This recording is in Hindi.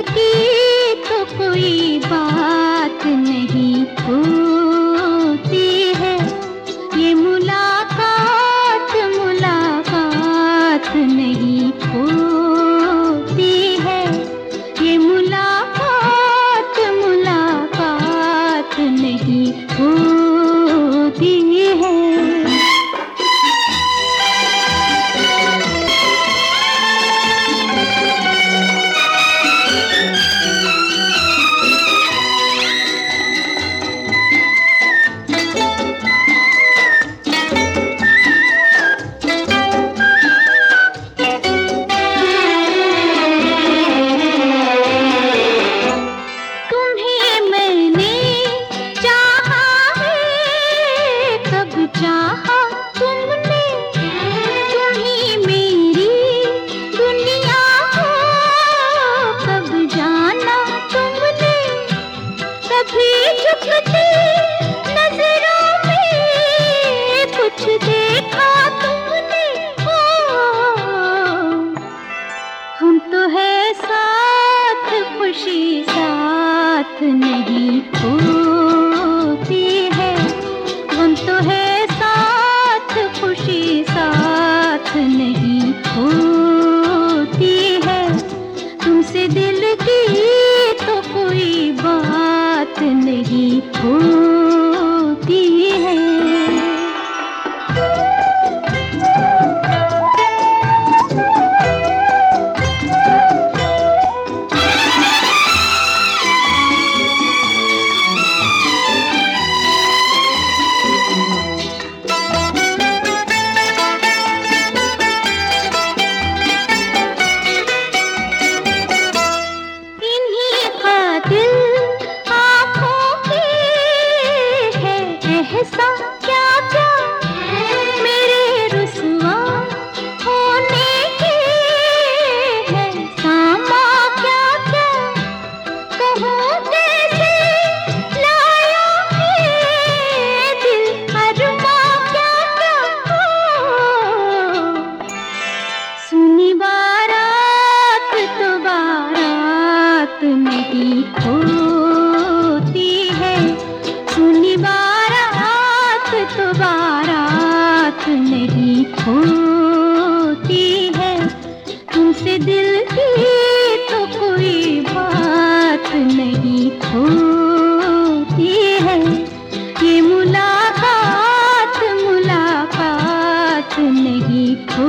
की तो कोई बात नहीं होती है। ये मुलाकात मुलाकात नहीं होती है। ये मुलाकात मुलाकात नहीं होती है। चाहा तुमने, तुम ही मेरी दुनिया हो। कब जाना तुमने, कभी झुकती नजरों में कुछ देखा तुमने हो। हम तो है साथ खुशी साथ नहीं होती है। हम तो है खुशी साथ नहीं होती है। तुमसे दिल की तो कोई बात नहीं होती है। क्या क्या मेरे रुसवा होने के है सामा। क्या क्या कहूँ कैसे लाया है दिल अरमा। क्या क्या सुनी बारात तो बारात नहीं होती है। सुनी तो बारात नहीं होती है। तुमसे दिल की तो कोई बात नहीं होती है। ये मुलाकात मुलाकात नहीं होती।